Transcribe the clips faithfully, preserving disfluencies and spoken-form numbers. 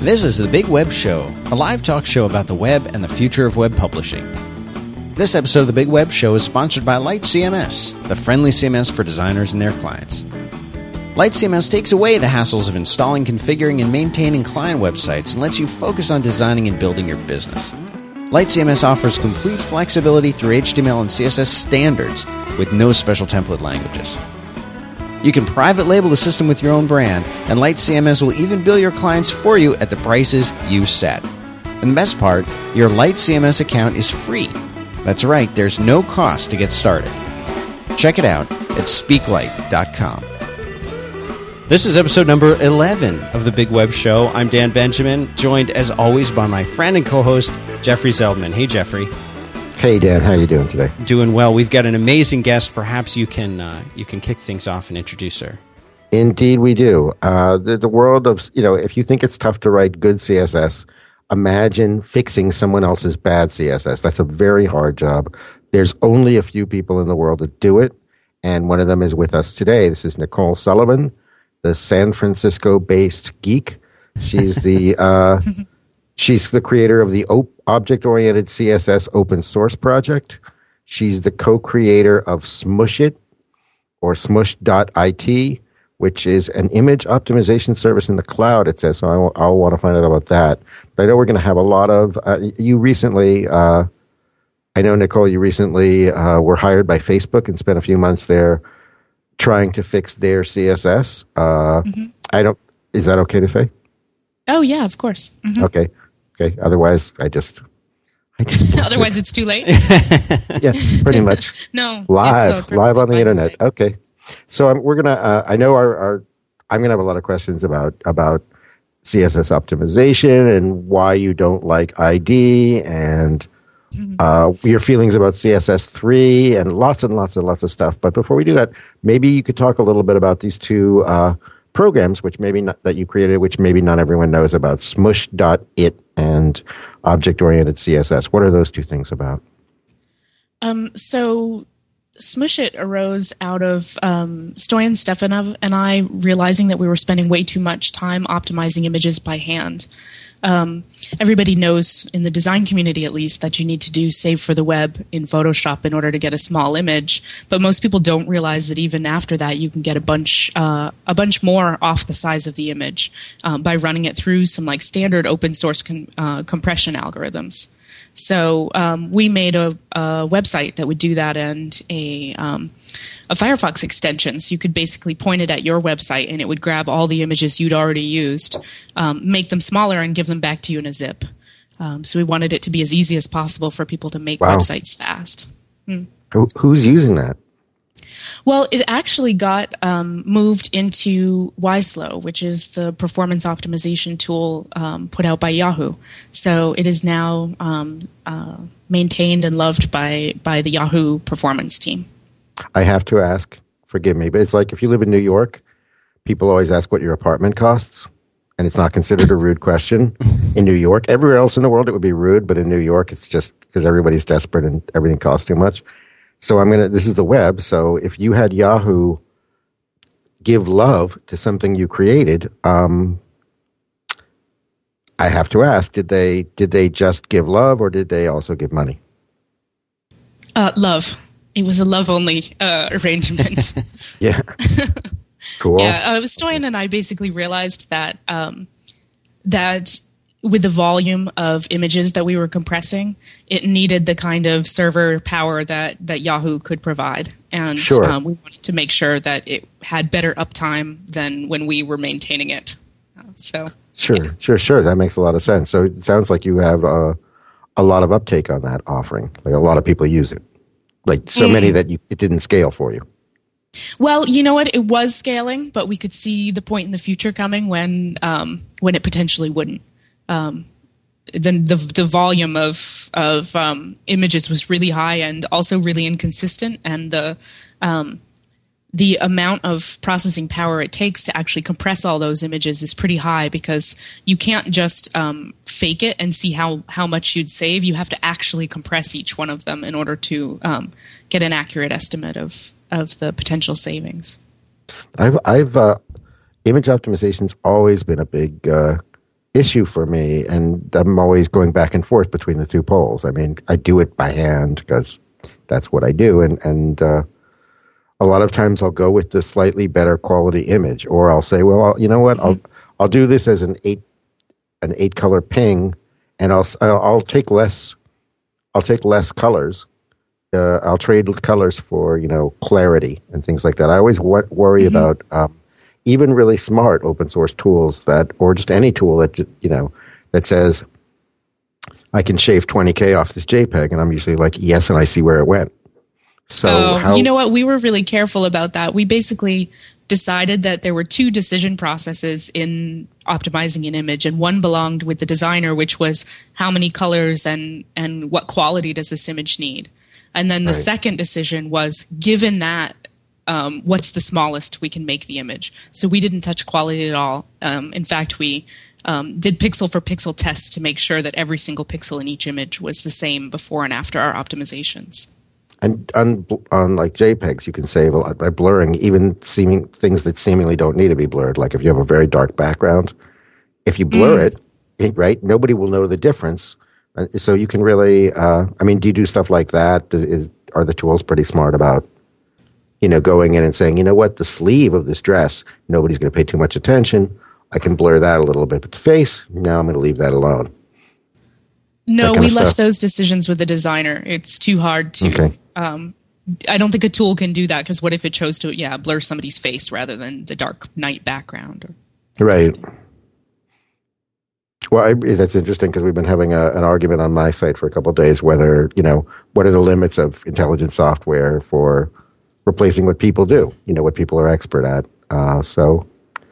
This is The Big Web Show, a live talk show about the web and the future of web publishing. This episode of The Big Web Show is sponsored by Light C M S, the friendly C M S for designers and their clients. Light C M S takes away the hassles of installing, configuring, and maintaining client websites and lets you focus on designing and building your business. Light C M S offers complete flexibility through H T M L and C S S standards with no special template languages. You can private label the system with your own brand, and Light C M S will even bill your clients for you at the prices you set. And the best part, your Light C M S account is free. That's right, there's no cost to get started. Check it out at speak light dot com. This is episode number eleven of The Big Web Show. I'm Dan Benjamin, joined as always by my friend and co-host, Jeffrey Zeldman. Hey, Jeffrey. Hey, Dan. How are you doing today? Doing well. We've got an amazing guest. Perhaps you can uh, you can kick things off and introduce her. Indeed, we do. Uh, the, the world of, you know, if you think it's tough to write good C S S, imagine fixing someone else's bad C S S. That's a very hard job. There's only a few people in the world that do it, and one of them is with us today. This is Nicole Sullivan, the San Francisco-based geek. She's the uh, she's the creator of the op- Object-Oriented C S S open source project. She's the co-creator of Smushit, or smush dot I T, which is an image optimization service in the cloud, it says. So I'll, I'll want to find out about that. But I know we're going to have a lot of, uh, you recently, uh, I know, Nicole, you recently uh, were hired by Facebook and spent a few months there trying to fix their C S S. Uh, mm-hmm. I don't, is that okay to say? Oh, yeah, of course. Mm-hmm. Okay. Okay. Otherwise, I just, I just Otherwise, it's too late. Yes, pretty much. No. Live, live on the internet. Mistake. Okay. So um, we're gonna. Uh, I know our, our. I'm gonna have a lot of questions about about C S S optimization and why you don't like I D and uh, your feelings about C S S three and lots and lots and lots of stuff. But before we do that, maybe you could talk a little bit about these two uh, programs, which maybe not, that you created, which maybe not everyone knows about, smush dot I T and Object-Oriented C S S. What are those two things about? Um. So. Smushit arose out of um, Stoyan Stefanov and I realizing that we were spending way too much time optimizing images by hand. Um, everybody knows, in the design community at least, that you need to do save for the web in Photoshop in order to get a small image. But most people don't realize that even after that, you can get a bunch, uh, a bunch more off the size of the image um, by running it through some like standard open source com- uh, compression algorithms. So um, we made a, a website that would do that, and a um, a Firefox extension. So you could basically point it at your website, and it would grab all the images you'd already used, um, make them smaller, and give them back to you in a zip. Um, so we wanted it to be as easy as possible for people to make wow. websites fast. Hmm. Who, who's using that? Well, it actually got um, moved into Yslow, which is the performance optimization tool um, put out by Yahoo. So it is now um, uh, maintained and loved by, by the Yahoo performance team. I have to ask, forgive me, but it's like if you live in New York, people always ask what your apartment costs, and it's not considered a rude question in New York. Everywhere else in the world, it would be rude, but in New York, it's just because everybody's desperate and everything costs too much. So I'm gonna. This is the web. So if you had Yahoo give love to something you created, um, I have to ask: Did they did they just give love, or did they also give money? Uh, love. It was a love only uh, arrangement. Yeah. Cool. Yeah. Uh, Stoyan and I basically realized that um, that. with the volume of images that we were compressing, it needed the kind of server power that, that Yahoo could provide. And sure. um, we wanted to make sure that it had better uptime than when we were maintaining it. Uh, so Sure, yeah. sure, sure. That makes a lot of sense. So it sounds like you have a, a lot of uptake on that offering. Like a lot of people use it. Like so mm. many that you, it didn't scale for you. Well, you know what? It was scaling, but we could see the point in the future coming when um, when it potentially wouldn't. Um, then the the volume of of um, images was really high and also really inconsistent, and the um, the amount of processing power it takes to actually compress all those images is pretty high, because you can't just um, fake it and see how, how much you'd save. You have to actually compress each one of them in order to um, get an accurate estimate of of the potential savings. I've I've uh, image optimization's always been a big. Uh issue for me, and I'm always going back and forth between the two poles. I mean, I do it by hand because that's what I do, and and uh, a lot of times I'll go with the slightly better quality image, or I'll say, well, I'll, you know what, mm-hmm. I'll I'll do this as an eight an eight color ping, and I'll I'll take less I'll take less colors. Uh, I'll trade colors for, you know, clarity and things like that. I always w- worry mm-hmm. about um, even really smart open source tools that, or just any tool that, you know, that says, I can shave twenty K off this JPEG. And I'm usually like, yes, and I see where it went. So, oh, how, you know what? We were really careful about that. We basically decided that there were two decision processes in optimizing an image, and one belonged with the designer, which was how many colors and, and what quality does this image need? And then the right. second decision was, given that, um, what's the smallest we can make the image? So we didn't touch quality at all. Um, in fact, we um, did pixel for pixel tests to make sure that every single pixel in each image was the same before and after our optimizations. And on, on like JPEGs, you can save a lot by blurring even seeming things that seemingly don't need to be blurred. Like if you have a very dark background, if you blur mm. it, it, right, nobody will know the difference. So you can really, uh, I mean, do you do stuff like that? Is, are the tools pretty smart about, you know, going in and saying, you know what, the sleeve of this dress, nobody's going to pay too much attention. I can blur that a little bit. But the face, no, I'm going to leave that alone. No, we left those decisions with the designer. It's too hard to, okay. um, I don't think a tool can do that, because what if it chose to, yeah, blur somebody's face rather than the dark night background? Or right. Well, I, that's interesting, because we've been having a, an argument on my site for a couple of days whether, you know, what are the limits of intelligent software for replacing what people do, you know, what people are expert at. Uh, so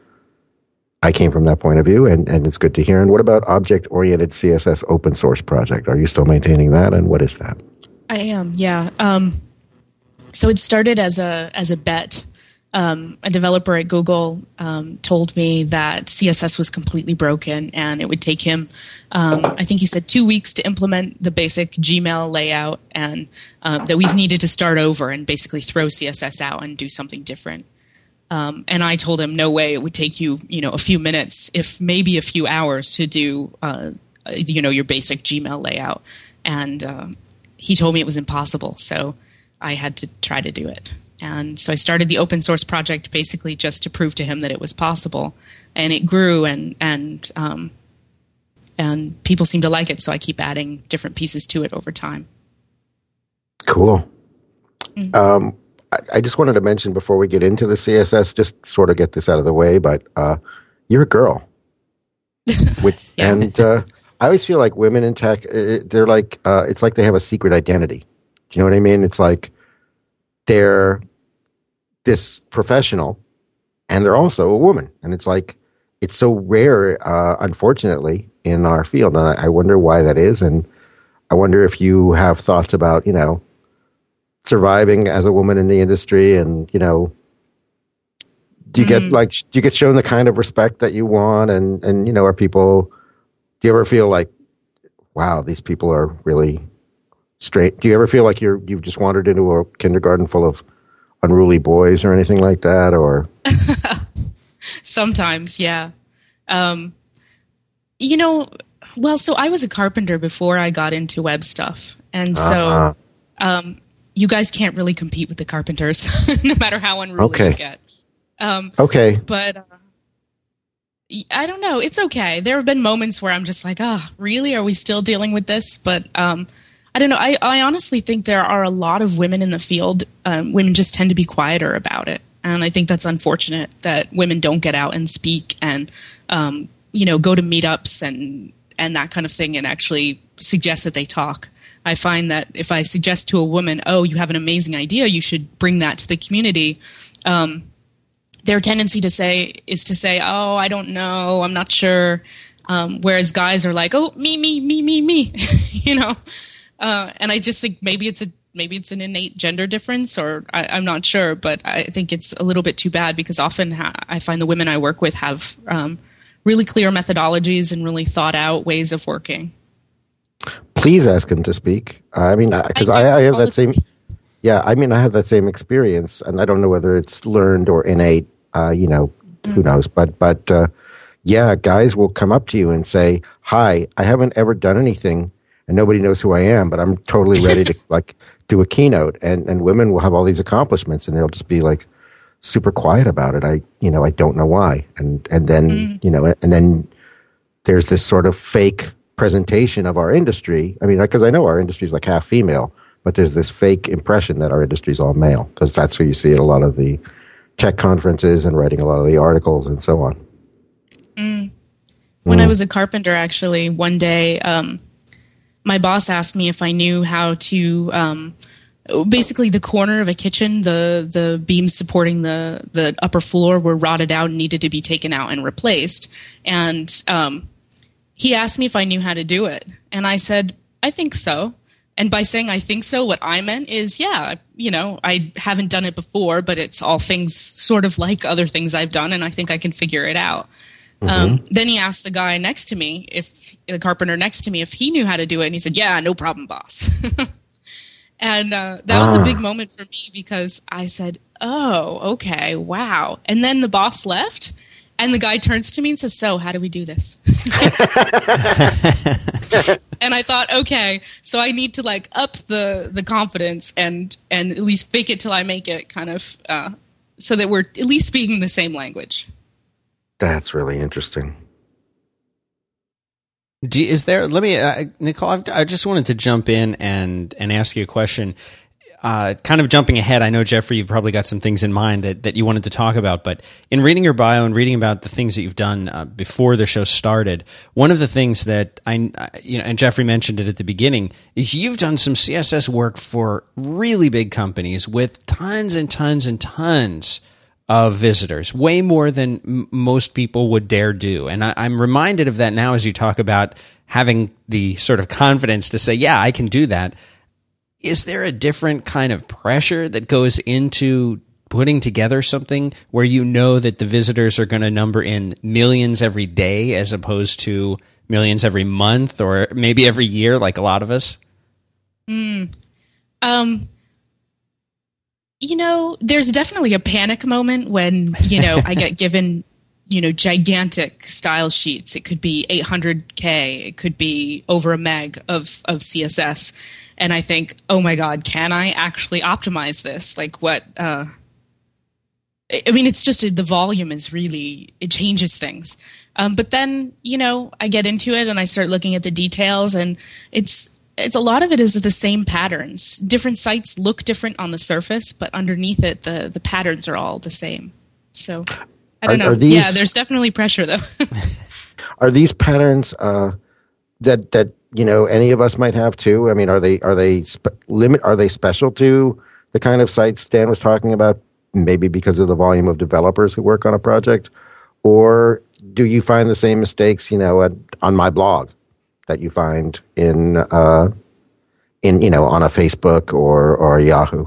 I came from that point of view, and, and it's good to hear. And what about Object-Oriented C S S open source project? Are you still maintaining that, and what is that? I am, yeah. Um, so it started as a as a bet. Um, a developer at Google um, told me that C S S was completely broken, and it would take him, um, I think he said, two weeks to implement the basic Gmail layout, and um, that we've needed to start over and basically throw C S S out and do something different. Um, and I told him, no way, it would take you, you know, a few minutes, if maybe a few hours, to do, uh, you know, your basic Gmail layout. And uh, he told me it was impossible, so I had to try to do it. And so I started the open source project basically just to prove to him that it was possible, and it grew, and and um, and people seem to like it. So I keep adding different pieces to it over time. Cool. Mm-hmm. Um, I, I just wanted to mention before we get into the C S S, just sort of get this out of the way, but uh, you're a girl, which yeah. and uh, I always feel like women in tech, they're like uh, it's like they have a secret identity. Do you know what I mean? It's like they're this professional, and they're also a woman, and it's like it's so rare, uh, unfortunately, in our field. And I, I wonder why that is, and I wonder if you have thoughts about, you know, surviving as a woman in the industry, and you know, do you mm-hmm. get like do you get shown the kind of respect that you want, and and you know, are people? Do you ever feel like, wow, these people are really straight? Do you ever feel like you're you've just wandered into a kindergarten full of unruly boys or anything like that? Or sometimes, yeah. Um, you know, well, so I was a carpenter before I got into web stuff, and so uh-huh. um, you guys can't really compete with the carpenters, no matter how unruly okay. you get. Um, okay, but uh, I don't know. It's okay. There have been moments where I'm just like, oh, really? Are we still dealing with this? But um, I don't know. I, I honestly think there are a lot of women in the field. Um, women just tend to be quieter about it. And I think that's unfortunate that women don't get out and speak and, um, you know, go to meetups and, and that kind of thing and actually suggest that they talk. I find that if I suggest to a woman, oh, you have an amazing idea, you should bring that to the community, um, their tendency to say is to say, oh, I don't know, I'm not sure. Um, whereas guys are like, oh, me, me, me, me, me, you know. Uh, and I just think maybe it's a maybe it's an innate gender difference, or I, I'm not sure, but I think it's a little bit too bad, because often ha- I find the women I work with have um, really clear methodologies and really thought out ways of working. Please ask him to speak. I mean, because I, I, I have that same. Yeah, I mean, I have that same experience, and I don't know whether it's learned or innate. Uh, you know, mm-hmm. who knows? But but uh, yeah, guys will come up to you and say, "Hi, I haven't ever done anything, and nobody knows who I am, but I'm totally ready to like do a keynote." And and women will have all these accomplishments, and they'll just be like super quiet about it. I, you know, I don't know why. And and then mm. you know, and then there's this sort of fake presentation of our industry. I mean, because I know our industry is like half female, but there's this fake impression that our industry is all male, because that's where you see at a lot of the tech conferences and writing a lot of the articles and so on. Mm. When mm. I was a carpenter, actually, one day, um, my boss asked me if I knew how to, um, basically the corner of a kitchen, the the beams supporting the, the upper floor were rotted out and needed to be taken out and replaced. And um, he asked me if I knew how to do it. And I said, I think so. And by saying I think so, what I meant is, yeah, you know, I haven't done it before, but it's all things sort of like other things I've done, and I think I can figure it out. Mm-hmm. Um, then he asked the guy next to me, if the carpenter next to me, if he knew how to do it. And he said, yeah, no problem, boss. And uh, that ah. was a big moment for me, because I said, oh, okay, wow. And then the boss left, and the guy turns to me and says, so how do we do this? And I thought, okay, so I need to like up the, the confidence and, and at least fake it till I make it, kind of, uh, so that we're at least speaking the same language. That's really interesting. Do, is there, let me, uh, Nicole, I've, I just wanted to jump in and, and ask you a question. Uh, kind of jumping ahead, I know, Jeffrey, you've probably got some things in mind that, that you wanted to talk about, but in reading your bio and reading about the things that you've done uh, before the show started, one of the things that I, you know, and Jeffrey mentioned it at the beginning, is you've done some C S S work for really big companies with tons and tons and tons of visitors, way more than m- most people would dare do. And I, I'm reminded of that now as you talk about having the sort of confidence to say, yeah, I can do that. Is there a different kind of pressure that goes into putting together something where you know that the visitors are going to number in millions every day as opposed to millions every month or maybe every year, like a lot of us? Mm. Um, you know, there's definitely a panic moment when, you know, I get given, you know, gigantic style sheets. It could be eight hundred K. It could be over a meg of, of C S S. And I think, oh my God, can I actually optimize this? Like what, uh, I mean, it's just, the volume is really, it changes things. Um, but then, you know, I get into it and I start looking at the details, and it's, it's a lot of it is the same patterns. Different sites look different on the surface, but underneath it, the, the patterns are all the same. So I don't are, know. Are these, yeah, there's definitely pressure though. Are these patterns, uh, that, that, you know, any of us might have too? I mean, are they are they spe- limit? Are they special to the kind of sites Stan was talking about? Maybe because of the volume of developers who work on a project, or do you find the same mistakes, you know, at, on my blog that you find in uh, in you know on a Facebook or or a Yahoo?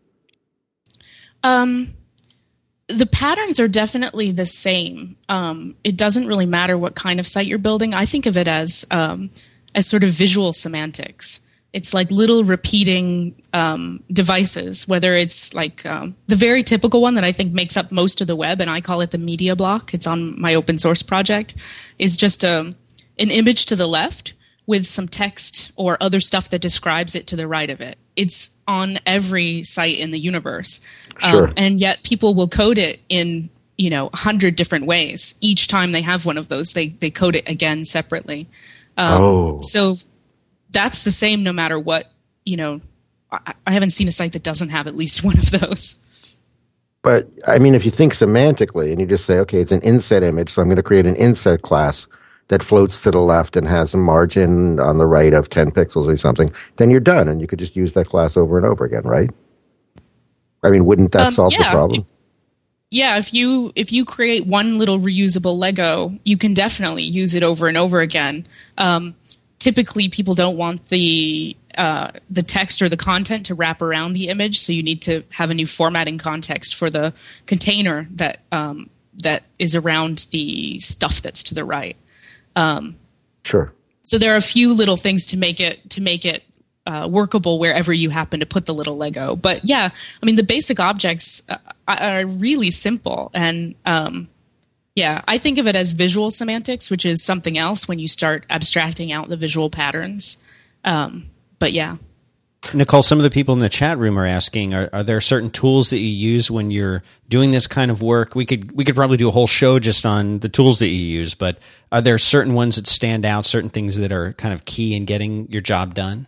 Um, the patterns are definitely the same. Um, it doesn't really matter what kind of site you're building. I think of it as um, as sort of visual semantics. It's like little repeating um, devices, whether it's like um, the very typical one that I think makes up most of the web, and I call it the media block. It's on my open source project, is just a, an image to the left with some text or other stuff that describes it to the right of it. It's on every site in the universe. Sure. Um, and yet people will code it in, you know, a hundred different ways. Each time they have one of those, they, they code it again separately. Um, oh. So that's the same no matter what, you know, I, I haven't seen a site that doesn't have at least one of those. But, I mean, if you think semantically and you just say, okay, it's an inset image, so I'm going to create an inset class that floats to the left and has a margin on the right of ten pixels or something, then you're done, and you could just use that class over and over again, right? I mean, wouldn't that um, solve yeah. the problem? If, yeah, if you if you create one little reusable Lego, you can definitely use it over and over again. Um, typically, people don't want the uh, the text or the content to wrap around the image, so you need to have a new formatting context for the container that um, that is around the stuff that's to the right. Um, sure. So there are a few little things to make it to make it uh, workable wherever you happen to put the little Lego. But yeah, I mean the basic objects uh, are really simple, and um, Yeah, I think of it as visual semantics, which is something else when you start abstracting out the visual patterns. Um, but yeah. Nicole, some of the people in the chat room are asking, are, are there certain tools that you use when you're doing this kind of work? We could we could probably do a whole show just on the tools that you use, but are there certain ones that stand out, certain things that are kind of key in getting your job done?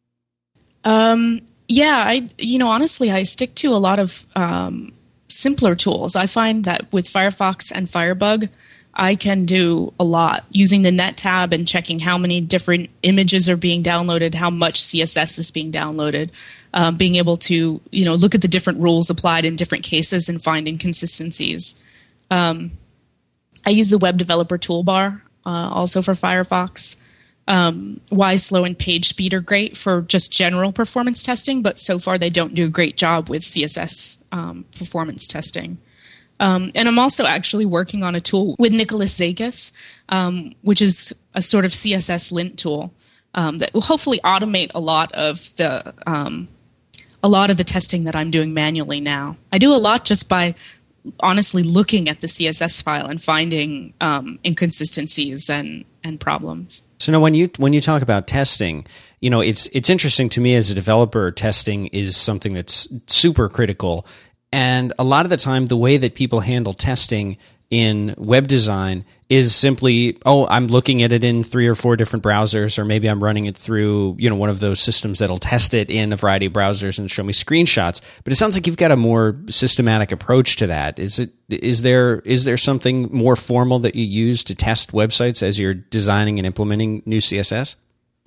Um, yeah, I you know, honestly, I stick to a lot of um, simpler tools. I find that with Firefox and Firebug, I can do a lot using the net tab and checking how many different images are being downloaded, how much C S S is being downloaded, um, being able to, you know, look at the different rules applied in different cases and find inconsistencies. Um, I use the Web Developer Toolbar uh, also for Firefox. Um, YSlow and PageSpeed are great for just general performance testing, but so far they don't do a great job with C S S um, performance testing. Um, and I'm also actually working on a tool with Nicholas Zakis, um, which is a sort of C S S lint tool um, that will hopefully automate a lot of the um, a lot of the testing that I'm doing manually now. I do a lot just by honestly looking at the C S S file and finding um, inconsistencies and and problems. So now, when you when you talk about testing, you know, it's it's interesting to me as a developer. Testing is something that's super critical. And a lot of the time, the way that people handle testing in web design is simply, oh, I'm looking at it in three or four different browsers, or maybe I'm running it through, you know, one of those systems that'll test it in a variety of browsers and show me screenshots. But it sounds like you've got a more systematic approach to that. Is it is there is there something more formal that you use to test websites as you're designing and implementing new C S S?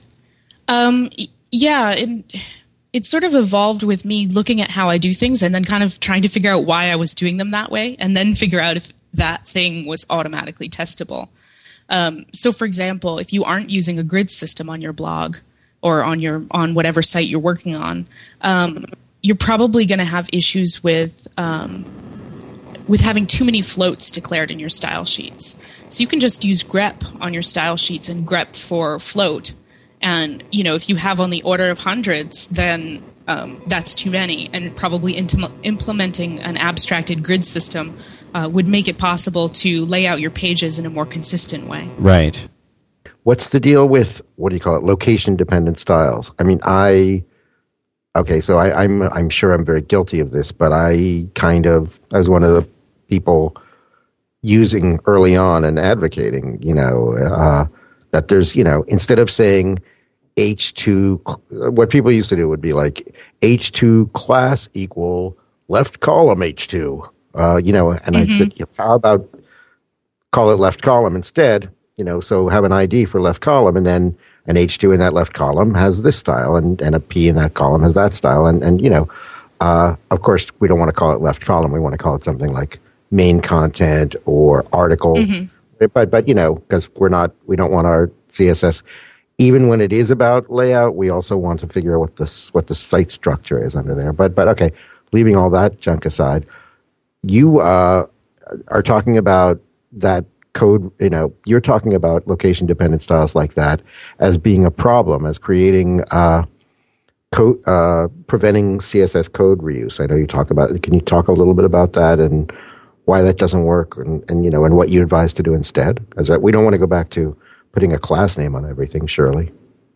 Um, yeah. It, It sort of evolved with me looking at how I do things and then kind of trying to figure out why I was doing them that way and then figure out if that thing was automatically testable. Um, so, for example, if you aren't using a grid system on your blog or on your on whatever site you're working on, um, you're probably going to have issues with um, with having too many floats declared in your style sheets. So you can just use grep on your style sheets and grep for float. And, you know, if you have on the order of hundreds, then um, that's too many. And probably intim- implementing an abstracted grid system uh, would make it possible to lay out your pages in a more consistent way. Right. What's the deal with, what do you call it, location-dependent styles? I mean, I, okay, so I, I'm I'm sure I'm very guilty of this, but I kind of, I was one of the people using early on and advocating, you know, uh, that there's, you know, instead of saying H two, what people used to do would be like H two class equal left column H two, uh, you know, and mm-hmm. I said, how about call it left column instead, you know, so have an I D for left column and then an H two in that left column has this style and, and a P in that column has that style. And, and you know, uh, of course, we don't want to call it left column. We want to call it something like main content or article. Mm-hmm. But, but, you know, because we're not, we don't want our C S S, even when it is about layout, we also want to figure out what the, what the site structure is under there. But, but okay, leaving all that junk aside, you uh, are talking about that code, you know, you're talking about location dependent styles like that as being a problem, as creating, uh, code, uh, preventing C S S code reuse. I know you talk about it. Can you talk a little bit about that and why that doesn't work and, and you know, and what you advise to do instead? As that we don't want to go back to putting a class name on everything, surely.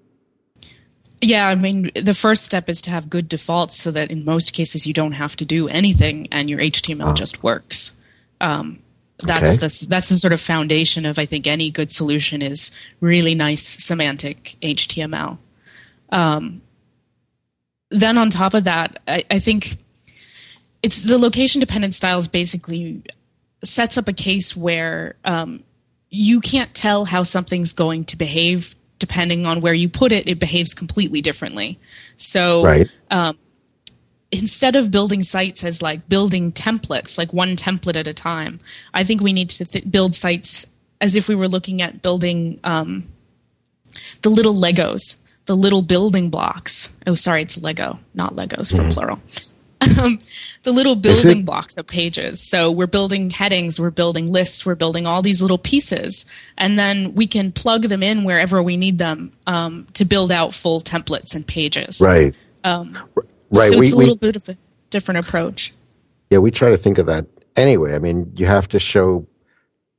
Yeah, I mean, the first step is to have good defaults so that in most cases you don't have to do anything and your H T M L oh. just works. Um, that's okay. the that's the sort of foundation of, I think, any good solution is really nice semantic H T M L. Um, then on top of that, I, I think it's the location dependent styles basically sets up a case where um, you can't tell how something's going to behave depending on where you put it. It behaves completely differently. So right. um, instead of building sites as like building templates, like one template at a time, I think we need to th- build sites as if we were looking at building um, the little Legos, the little building blocks. Oh, sorry, it's Lego, not Legos for mm-hmm. plural. Um, the little building blocks of pages. So we're building headings, we're building lists, we're building all these little pieces, and then we can plug them in wherever we need them um, to build out full templates and pages. Right. Um, right. So we, it's a little we, bit of a different approach. Yeah, we try to think of that anyway. I mean, you have to show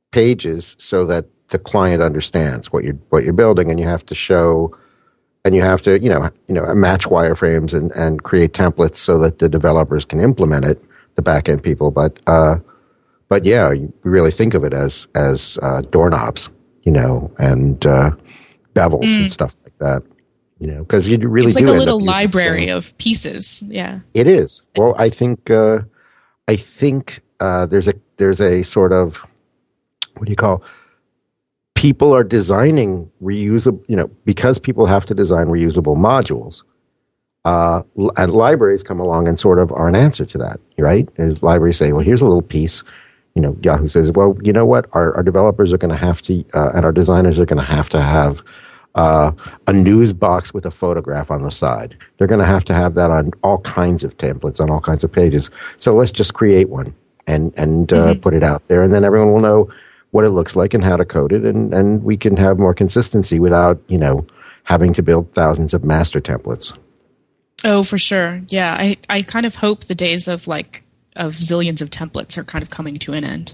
pages so that the client understands what you're what you're building, and you have to show, and you have to you know you know match wireframes and and create templates so that the developers can implement it, the back end people. But uh, but yeah, you really think of it as as uh, doorknobs, you know, and uh, bevels mm. and stuff like that. You know, because you really it's do like a end little up library of pieces. Yeah, it is. Well, I think uh, I think uh, there's a there's a sort of, what do you call? People are designing reusable, you know, because people have to design reusable modules. Uh, and libraries come along and sort of are an answer to that, right? There's libraries say, well, here's a little piece. You know, Yahoo says, well, you know what? Our, our developers are going to have to, uh, and our designers are going to have to have uh, a news box with a photograph on the side. They're going to have to have that on all kinds of templates, on all kinds of pages. So let's just create one and and uh, mm-hmm. put it out there, and then everyone will know what it looks like and how to code it, and, and we can have more consistency without, you know, having to build thousands of master templates. Oh, for sure. Yeah, I, I kind of hope the days of like of zillions of templates are kind of coming to an end.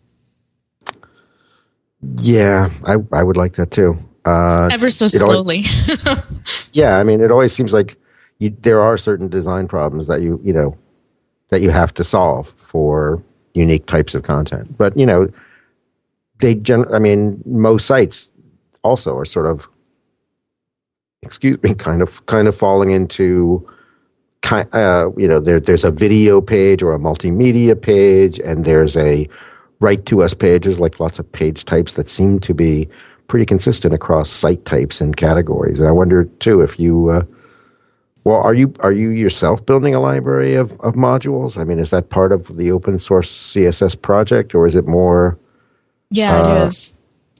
Yeah, I I would like that too. Uh, Ever so slowly. Always, yeah, I mean, it always seems like you, there are certain design problems that you you know that you have to solve for unique types of content, but you know. They, gen- I mean, most sites also are sort of, excuse me, kind of, kind of falling into, uh, you know, there, there's a video page or a multimedia page, and there's a write to us page. There's like lots of page types that seem to be pretty consistent across site types and categories. And I wonder too if you, uh, well, are you are you yourself building a library of, of modules? I mean, is that part of the open source C S S project, or is it more? Yeah, it uh, is.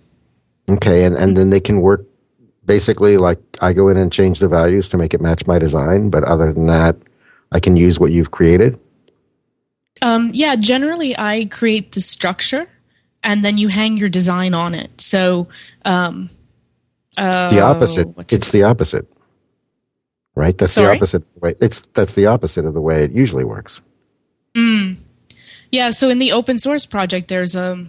Okay, and, and then they can work basically like I go in and change the values to make it match my design, but other than that, I can use what you've created? Um, yeah, generally I create the structure and then you hang your design on it. So, um, uh, the opposite. It's it? the opposite, right? That's Sorry? the opposite way. It's that's the opposite of the way it usually works. Mm. Yeah. So in the open source project, there's a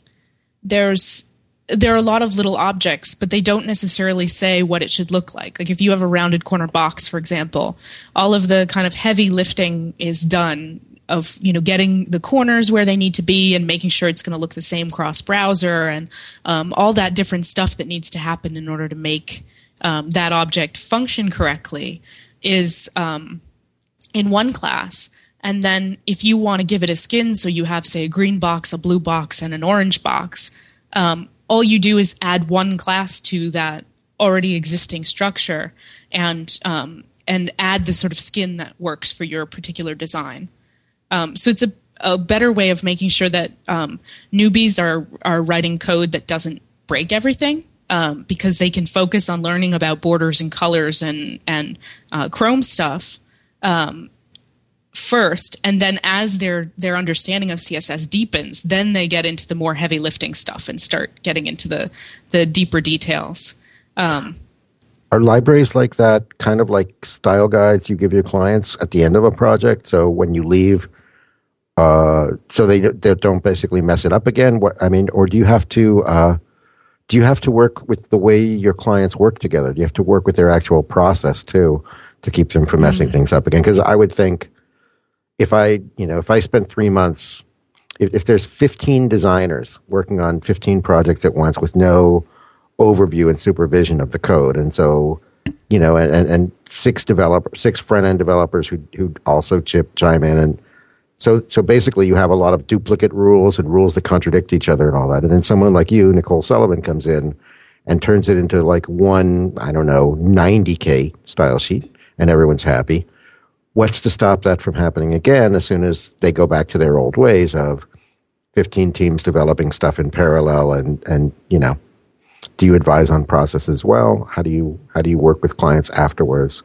there's there are a lot of little objects, but they don't necessarily say what it should look like. Like if you have a rounded corner box, for example, all of the kind of heavy lifting is done of, you know, getting the corners where they need to be and making sure it's going to look the same cross browser and um, all that different stuff that needs to happen in order to make um, that object function correctly is um, in one class. And then if you want to give it a skin, so you have, say, a green box, a blue box, and an orange box, um, all you do is add one class to that already existing structure and um, and add the sort of skin that works for your particular design. Um, so it's a, a better way of making sure that um, newbies are are writing code that doesn't break everything, um, because they can focus on learning about borders and colors and and uh, Chrome stuff um, first, and then as their their understanding of C S S deepens, then they get into the more heavy lifting stuff and start getting into the the deeper details. Um, Are libraries like that kind of like style guides you give your clients at the end of a project? So when you leave, uh, so they they don't basically mess it up again. What I mean, or do you have to uh, do you have to work with the way your clients work together? Do you have to work with their actual process too to keep them from messing mm-hmm. things up again? Because I would think if I you know if I spent three months, if, if there's fifteen designers working on fifteen projects at once with no overview and supervision of the code, and so you know, and, and six developer, six front end developers who who also chip chime in, and so so basically you have a lot of duplicate rules and rules that contradict each other and all that, and then someone like you, Nicole Sullivan, comes in and turns it into like one I don't know ninety K style sheet, and everyone's happy. What's to stop that from happening again as soon as they go back to their old ways of fifteen teams developing stuff in parallel, and and you know. Do you advise on process as well? How do you how do you work with clients afterwards?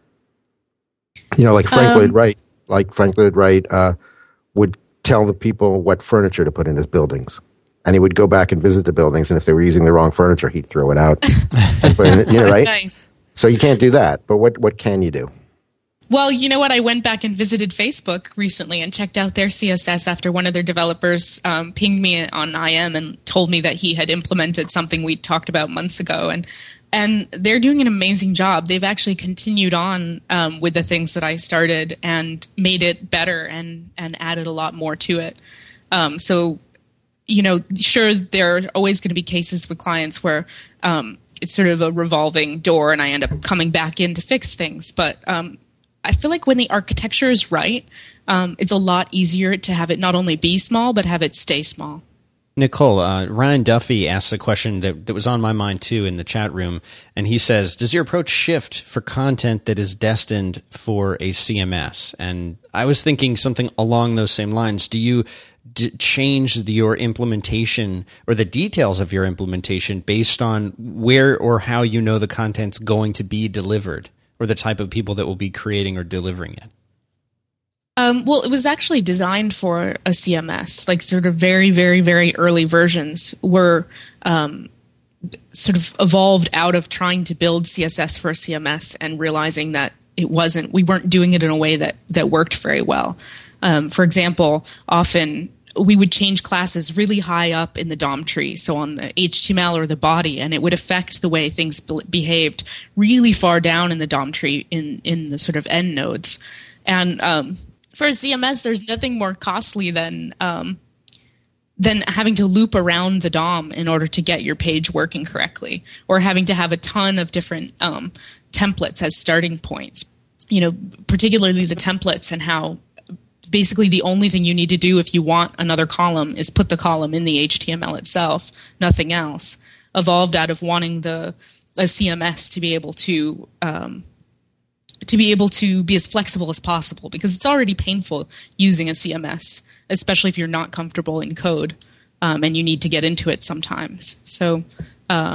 You know, like Frank um, Lloyd Wright, like Frank Lloyd Wright uh, would tell the people what furniture to put in his buildings, and he would go back and visit the buildings, and if they were using the wrong furniture, he'd throw it out. And put in it, you know, right? Nice. So you can't do that. But what what can you do? Well, you know what? I went back and visited Facebook recently and checked out their C S S after one of their developers um, pinged me on I M and told me that he had implemented something we talked about months ago. And and they're doing an amazing job. They've actually continued on um, with the things that I started and made it better and, and added a lot more to it. Um, so, you know, sure, there are always going to be cases with clients where um, it's sort of a revolving door and I end up coming back in to fix things. But um, I feel like when the architecture is right, um, it's a lot easier to have it not only be small, but have it stay small. Nicole, uh, Ryan Duffy asked a question that, that was on my mind too in the chat room, and he says, does your approach shift for content that is destined for a C M S? And I was thinking something along those same lines. Do you d- change the, your implementation or the details of your implementation based on where or how you know the content's going to be delivered, or the type of people that will be creating or delivering it? Um, well, it was actually designed for a C M S. Like sort of very, very, very early versions were um, sort of evolved out of trying to build C S S for a C M S and realizing that it wasn't, we weren't doing it in a way that, that worked very well. Um, for example, often we would change classes really high up in the D O M tree, so on the H T M L or the body, and it would affect the way things be- behaved really far down in the D O M tree in, in the sort of end nodes. And um, for a C M S, there's nothing more costly than um, than having to loop around the D O M in order to get your page working correctly, or having to have a ton of different um, templates as starting points. You know, particularly the templates and how basically the only thing you need to do if you want another column is put the column in the H T M L itself, nothing else. Evolved out of wanting the a C M S to be able to um, to be able to be as flexible as possible, because it's already painful using a C M S, especially if you're not comfortable in code um, and you need to get into it sometimes. So uh,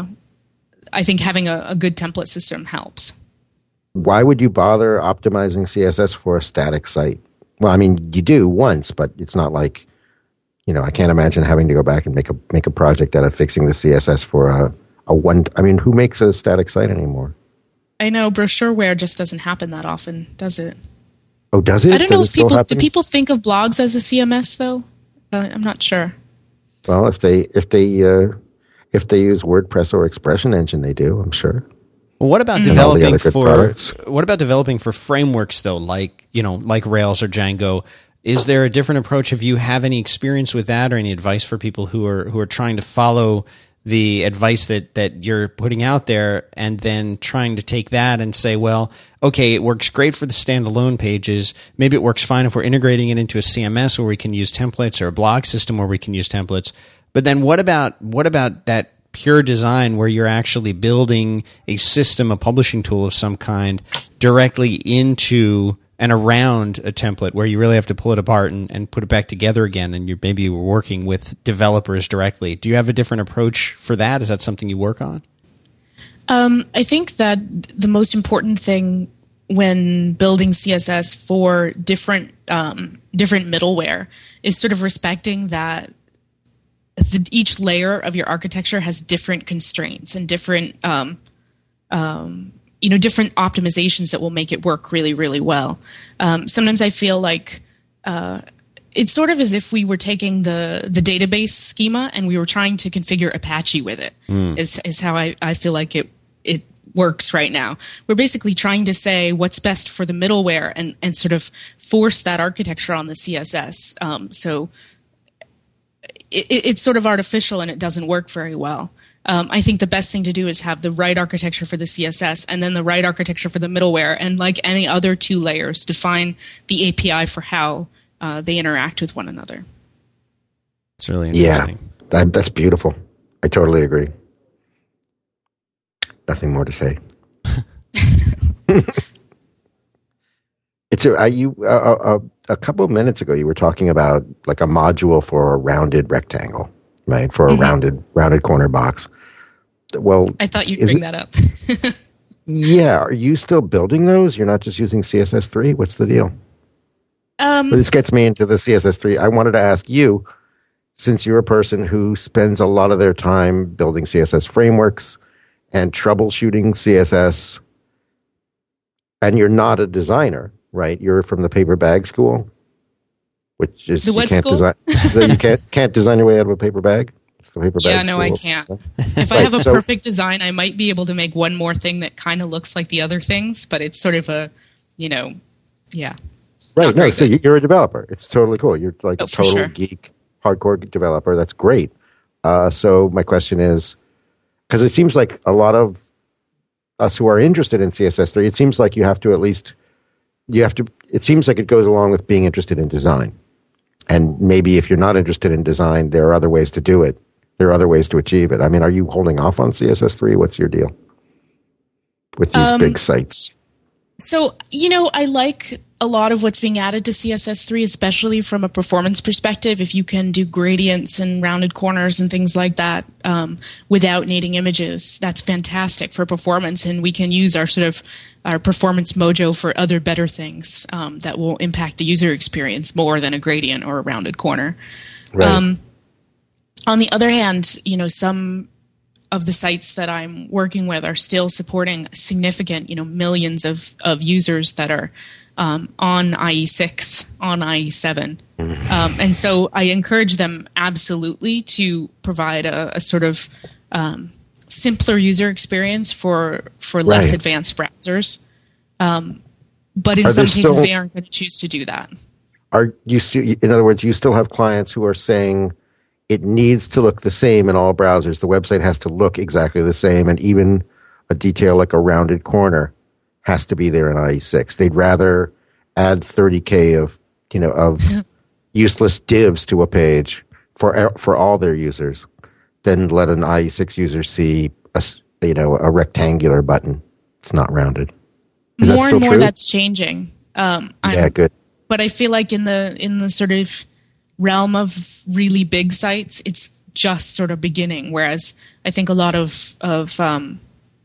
I think having a, a good template system helps. Why would you bother optimizing C S S for a static site? Well, I mean, you do once, but it's not like, you know, I can't imagine having to go back and make a make a project out of fixing the C S S for a, a one. I mean, who makes a static site anymore? I know brochureware just doesn't happen that often, does it? Oh, does it? I don't does know if people happen? do people think of blogs as a C M S though. Uh, I'm not sure. Well, if they if they uh, if they use WordPress or Expression Engine, they do. I'm sure. Well, what about Mm. developing for products. what about developing for frameworks though, like you know, like Rails or Django? Is there a different approach? Have you have any experience with that, or any advice for people who are who are trying to follow the advice that, that you're putting out there, and then trying to take that and say, well, okay, it works great for the standalone pages. Maybe it works fine if we're integrating it into a C M S where we can use templates, or a blog system where we can use templates. But then what about what about that pure design where you're actually building a system, a publishing tool of some kind, directly into and around a template, where you really have to pull it apart and, and put it back together again, and you're maybe working with developers directly? Do you have a different approach for that? Is that something you work on? Um, I think that the most important thing when building C S S for different um, different middleware is sort of respecting that the, each layer of your architecture has different constraints and different um, um, you know, different optimizations that will make it work really, really well. Um, sometimes I feel like uh, it's sort of as if we were taking the the database schema and we were trying to configure Apache with it. Mm. Is is how I, I feel like it it works right now. We're basically trying to say what's best for the middleware and and sort of force that architecture on the C S S. Um, so it, it's sort of artificial and it doesn't work very well. Um, I think the best thing to do is have the right architecture for the C S S and then the right architecture for the middleware. And like any other two layers, define the A P I for how uh, they interact with one another. It's really interesting. Yeah, that, that's beautiful. I totally agree. Nothing more to say. It's a, I, you uh, uh, a couple of minutes ago, you were talking about like a module for a rounded rectangle, right? For a mm-hmm. rounded rounded corner box. Well, I thought you'd bring it, that up. Yeah, are you still building those? You're not just using C S S three? What's the deal? Um, this gets me into the C S S three. I wanted to ask you, since you're a person who spends a lot of their time building C S S frameworks and troubleshooting C S S, and you're not a designer, right? You're from the paper bag school, which is The what you can't school? design. So you can't can't design your way out of a paper bag. It's the paper Yeah, bag no, I school. can't. If I Right, have a so- perfect design, I might be able to make one more thing that kind of looks like the other things, but it's sort of a, you know, yeah. Right. Not No, very so good. you- you're a developer. It's totally cool. You're like Oh, a for total sure. geek, hardcore developer. That's great. Uh, so my question is, because it seems like a lot of us who are interested in C S S three, it seems like you have to at least, you have to, it seems like it goes along with being interested in design. And maybe if you're not interested in design, there are other ways to do it. There are other ways to achieve it. I mean, are you holding off on C S S three? What's your deal with these Um, big sites? So, you know, I like a lot of what's being added to C S S three, especially from a performance perspective. If you can do gradients and rounded corners and things like that um, without needing images, that's fantastic for performance. And we can use our sort of our performance mojo for other better things um, that will impact the user experience more than a gradient or a rounded corner. Right. Um, on the other hand, you know, some of the sites that I'm working with are still supporting significant, you know, millions of, of users that are um, on I E six, on I E seven. Um, and so I encourage them absolutely to provide a, a sort of um, simpler user experience for, for less Right. advanced browsers. Um, but in Are some there cases, still- they aren't going to choose to do that. Are you still, in other words, you still have clients who are saying it needs to look the same in all browsers. The website has to look exactly the same, and even a detail like a rounded corner has to be there in I E six. They'd rather add thirty K of, you know, of useless divs to a page for for all their users than let an I E six user see a, s- you know, a rectangular button. It's not rounded. Is that More still and more true? that's changing. Um, I'm- Yeah, good. but I feel like in the in the sort of realm of really big sites, it's just sort of beginning. Whereas I think a lot of of um,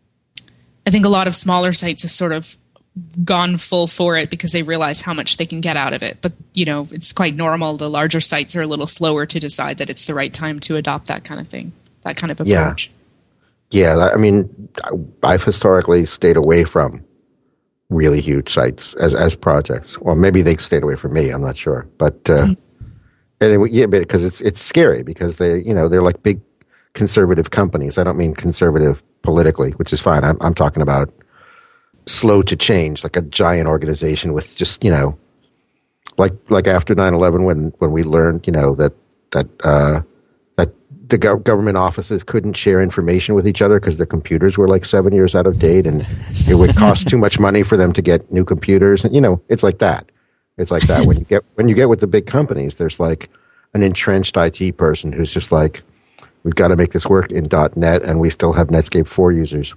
I think a lot of smaller sites have sort of gone full for it because they realize how much they can get out of it. But you know, it's quite normal. The larger sites are a little slower to decide that it's the right time to adopt that kind of thing, that kind of Yeah. approach. Yeah, I mean, I've historically stayed away from really huge sites as as projects. Well, maybe they stayed away from me. I'm not sure, but uh, anyway, yeah, because it's it's scary because they you know they're like big conservative companies. I don't mean conservative politically, which is fine. I'm I'm talking about slow to change, like a giant organization with just you know, like like after nine eleven when when we learned you know that that. Uh, that the go- government offices couldn't share information with each other because their computers were like seven years out of date, and it would cost too much money for them to get new computers. And you know, it's like that. It's like that when you get when you get with the big companies. There's like an entrenched I T person who's just like, we've got to make this work in .NET, and we still have Netscape four users.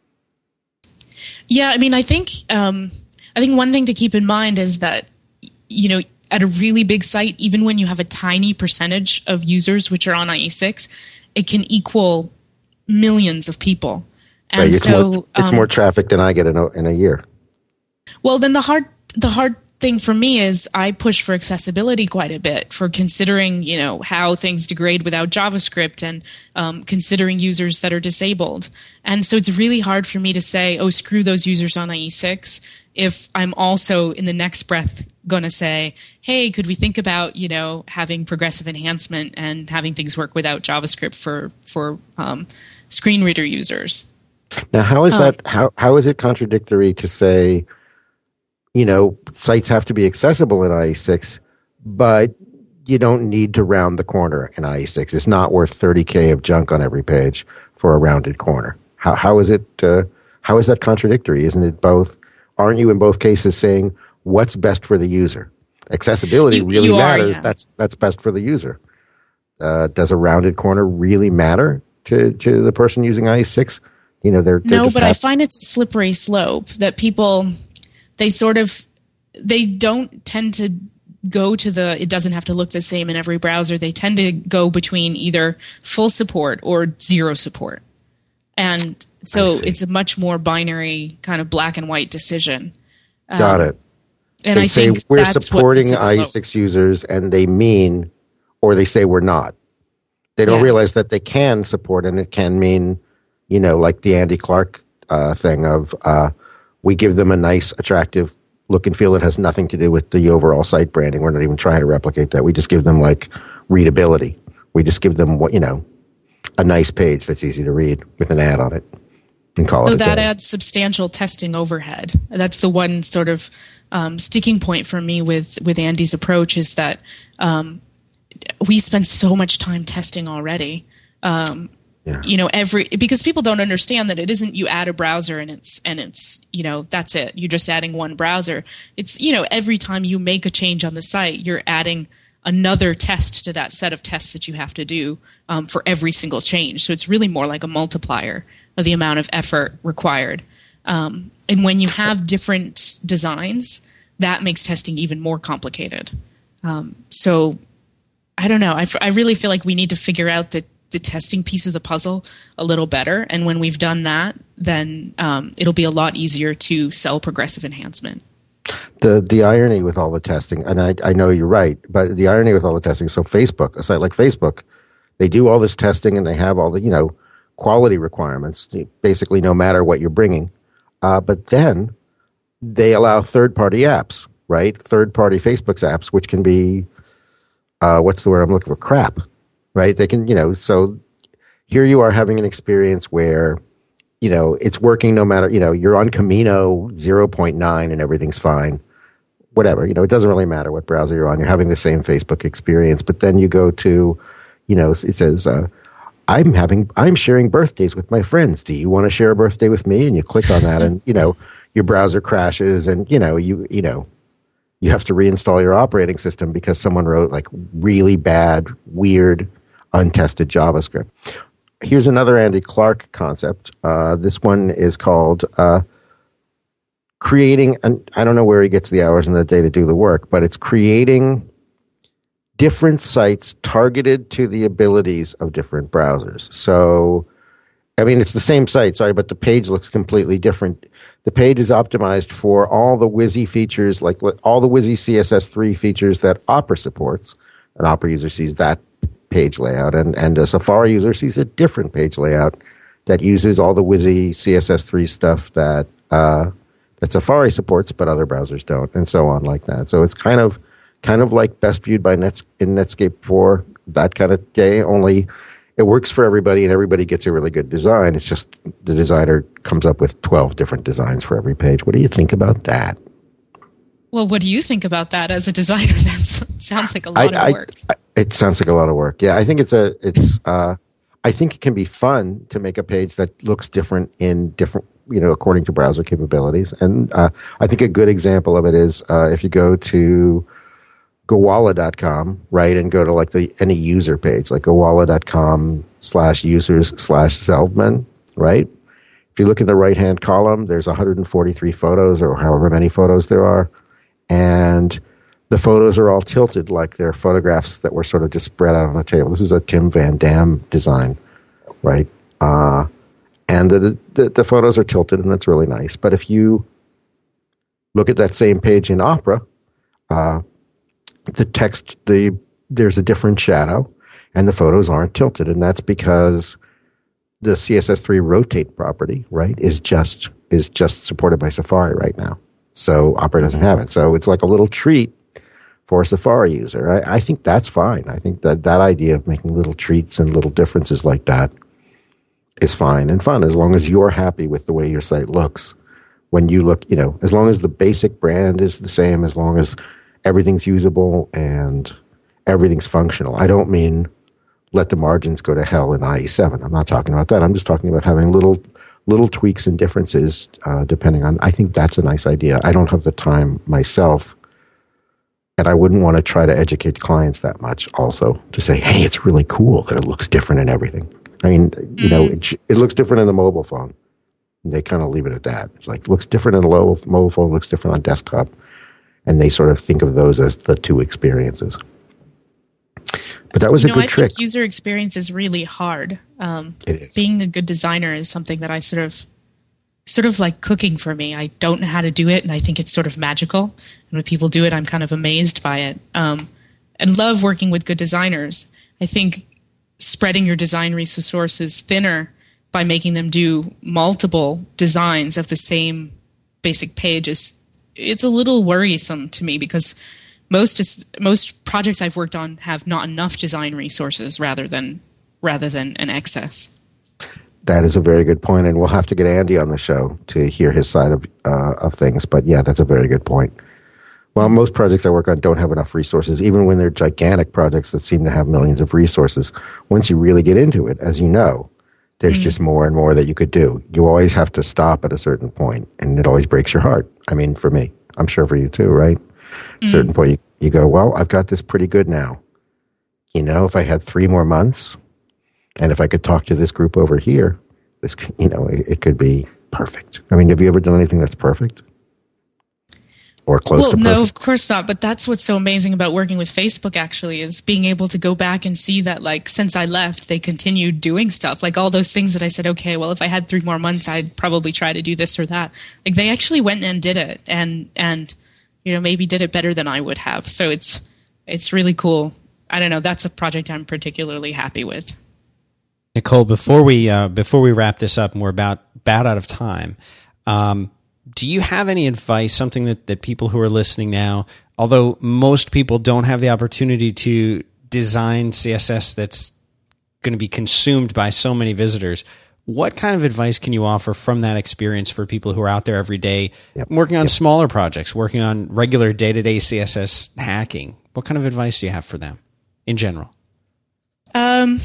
Yeah, I mean, I think um, I think one thing to keep in mind is that you know, at a really big site, even when you have a tiny percentage of users which are on I E six, it can equal millions of people. And Right? It's, so more, it's um, more traffic than I get in a, in a year. well, then the hard the hard thing for me is I push for accessibility quite a bit for considering, you know, how things degrade without JavaScript and um, considering users that are disabled. And so it's really hard for me to say, oh, screw those users on I E six if I'm also in the next breath going to say, hey, could we think about, you know, having progressive enhancement and having things work without JavaScript for, for um, screen reader users? Now, how is Um, that? How how is it contradictory to say, you know, sites have to be accessible in I E six, but you don't need to round the corner in I E six? It's not worth thirty K of junk on every page for a rounded corner. How how is it? Uh, how is that contradictory? Isn't it both? Aren't you in both cases saying what's best for the user? Accessibility You- really you are, matters. yeah. That's that's best for the user. Uh, does a rounded corner really matter to to the person using I E six? You know, they're, they're No, just but I happy- find it's a slippery slope that people, they sort of, they don't tend to go to the, it doesn't have to look the same in every browser. They tend to go between either full support or zero support. And so see. it's a much more binary kind of black and white decision. Got it. And They I say think we're that's what supporting makes it I E slow. six users, and they mean, or they say we're not. They don't Yeah. realize that they can support, and it can mean, you know, like the Andy Clark uh, thing of uh, we give them a nice, attractive look and feel. It has nothing to do with the overall site branding. We're not even trying to replicate that. We just give them like readability. We just give them what, you know, a nice page that's easy to read with an ad on it and call so it a that day. adds substantial testing overhead. That's the one sort of um, sticking point for me with, with Andy's approach is that um, we spend so much time testing already. Um, Yeah. You know, every because people don't understand that it isn't you add a browser and it's and it's you know that's it. You're just adding one browser. It's you know every time you make a change on the site, you're adding another test to that set of tests that you have to do um, for every single change. So it's really more like a multiplier of the amount of effort required. Um, and when you have different designs, that makes testing even more complicated. Um, so I don't know. I, f- I really feel like we need to figure out the the testing piece of the puzzle a little better. And when we've done that, then um, it'll be a lot easier to sell progressive enhancement. The the irony with all the testing, and I, I know you're right, but the irony with all the testing, so Facebook, a site like Facebook, they do all this testing and they have all the, you know, quality requirements, basically no matter what you're bringing. Uh, but then they allow third-party apps, right? Third-party Facebook's apps, which can be, uh, what's the word I'm looking for? Crap. Right? They can, you know, so here you are having an experience where, you know, it's working no matter, you know, you're on Camino zero point nine and everything's fine. Whatever, you know, it doesn't really matter what browser you're on. You're having the same Facebook experience. But then you go to, you know, it says, uh, I'm having, I'm sharing birthdays with my friends. Do you want to share a birthday with me? And you click on that and, you know, your browser crashes and, you know, you, you know, you have to reinstall your operating system because someone wrote like really bad, weird, untested JavaScript. Here's another Andy Clark concept. Uh, this one is called uh, creating, an, I don't know where he gets the hours in the day to do the work, but it's creating different sites targeted to the abilities of different browsers. So, I mean, it's the same site, sorry, but the page looks completely different. The page is optimized for all the WYSI features, like all the WYSI C S S three features that Opera supports. An Opera user sees that page layout, and, and a Safari user sees a different page layout that uses all the WYSI C S S three stuff that uh, that Safari supports, but other browsers don't, and so on like that. So it's kind of kind of like best viewed by Nets in Netscape four, that kind of day. Only it works for everybody, and everybody gets a really good design. It's just the designer comes up with twelve different designs for every page. What do you think about that? Well, what do you think about that as a designer? That sounds like a lot I, of work. I, it sounds like a lot of work. Yeah, I think it's a it's. Uh, I think it can be fun to make a page that looks different in different, you know, according to browser capabilities. And uh, I think a good example of it is uh, if you go to Gowalla dot com, right, and go to like the any user page, like Gowalla dot com slash users slash Zeldman, right? If you look in the right hand column, there's one hundred forty-three photos or however many photos there are. And the photos are all tilted like they're photographs that were sort of just spread out on a table. This is a Tim Van Dam design, right? Uh, and the, the the photos are tilted, and it's really nice. But if you look at that same page in Opera, uh, the text, the there's a different shadow, and the photos aren't tilted, and that's because the C S S three rotate property, right, is just is just supported by Safari right now. So Opera doesn't have it. So it's like a little treat for a Safari user. I, I think that's fine. I think that that idea of making little treats and little differences like that is fine and fun as long as you're happy with the way your site looks. When you look, you know, as long as the basic brand is the same, as long as everything's usable and everything's functional. I don't mean let the margins go to hell in I E seven. I'm not talking about that. I'm just talking about having little little tweaks and differences uh, depending on, I think that's a nice idea. I don't have the time myself, and I wouldn't want to try to educate clients that much also to say, hey, it's really cool that it looks different in everything. I mean, you know, it, it looks different in the mobile phone. They kind of leave it at that. It's like, looks different in the low, mobile phone, looks different on desktop. And they sort of think of those as the two experiences. But that was you a know, good I trick. think user experience is really hard. Um, it is. Being a good designer is something that I sort of, sort of like cooking for me. I don't know how to do it, and I think it's sort of magical. And when people do it, I'm kind of amazed by it. Um, and love working with good designers. I think spreading your design resources thinner by making them do multiple designs of the same basic page is it's a little worrisome to me because most is, most projects I've worked on have not enough design resources rather than rather than an excess. That is a very good point, and we'll have to get Andy on the show to hear his side of uh, of things. But yeah, that's a very good point. Well, most projects I work on don't have enough resources, even when they're gigantic projects that seem to have millions of resources. Once you really get into it, as you know, there's mm-hmm. just more and more that you could do. You always have to stop at a certain point, and it always breaks your heart. I mean, for me, I'm sure for you too, right? Mm-hmm. At a certain point, you, you go, well, I've got this pretty good now. You know, if I had three more months, and if I could talk to this group over here, this, you know, it, it could be perfect. I mean, have you ever done anything that's perfect? Or close well, to perfect? No, of course not. But that's what's so amazing about working with Facebook, actually, is being able to go back and see that, like, since I left, they continued doing stuff. Like, all those things that I said, okay, well, if I had three more months, I'd probably try to do this or that. Like, they actually went and did it and, and you know, maybe did it better than I would have. So it's it's really cool. I don't know. That's a project I'm particularly happy with. Nicole, before we uh, before we wrap this up, and we're about, about out of time, um, do you have any advice, something that, that people who are listening now, although most people don't have the opportunity to design C S S that's going to be consumed by so many visitors, what kind of advice can you offer from that experience for people who are out there every day yep. working on yep. smaller projects, working on regular day-to-day C S S hacking? What kind of advice do you have for them in general? Um,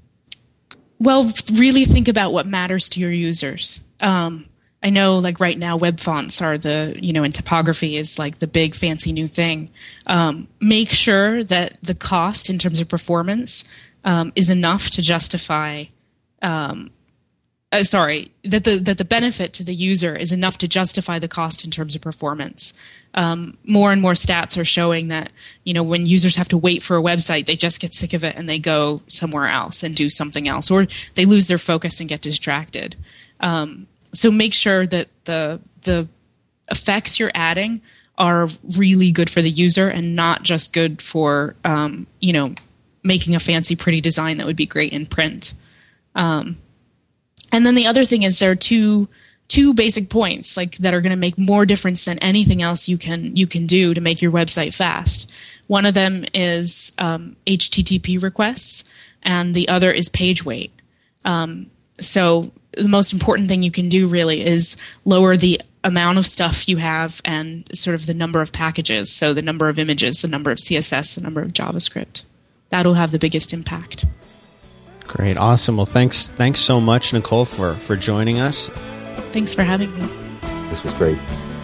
well, really think about what matters to your users. Um, I know, like, right now, web fonts are the, you know, and typography is like the big fancy new thing. Um, make sure that the cost in terms of performance um, is enough to justify, um, uh, sorry, that the that the benefit to the user is enough to justify the cost in terms of performance. Um, more and more stats are showing that, you know, when users have to wait for a website, they just get sick of it and they go somewhere else and do something else, or they lose their focus and get distracted. Um, So make sure that the the effects you're adding are really good for the user and not just good for, um, you know, making a fancy, pretty design that would be great in print. Um, and then the other thing is there are two two basic points like that are going to make more difference than anything else you can you can do to make your website fast. One of them is um, H T T P requests, and the other is page weight. Um, so the most important thing you can do really is lower the amount of stuff you have and sort of the number of packages. So the number of images, the number of C S S, the number of JavaScript. That'll have the biggest impact. Great. Awesome. Well, thanks thanks so much, Nicole, for, for joining us. Thanks for having me. This was great.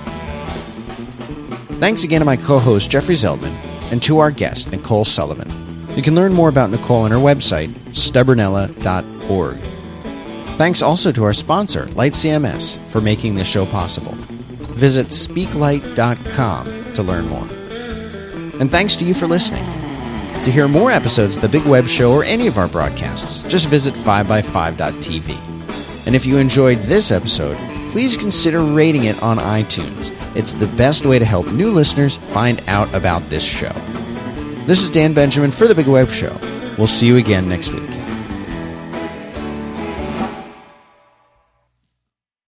Thanks again to my co-host, Jeffrey Zeldman, and to our guest, Nicole Sullivan. You can learn more about Nicole on her website, stubbornella dot org. Thanks also to our sponsor, Light C M S, for making this show possible. Visit speak light dot com to learn more. And thanks to you for listening. To hear more episodes of The Big Web Show or any of our broadcasts, just visit five by five dot t v. And if you enjoyed this episode, please consider rating it on iTunes. It's the best way to help new listeners find out about this show. This is Dan Benjamin for The Big Web Show. We'll see you again next week.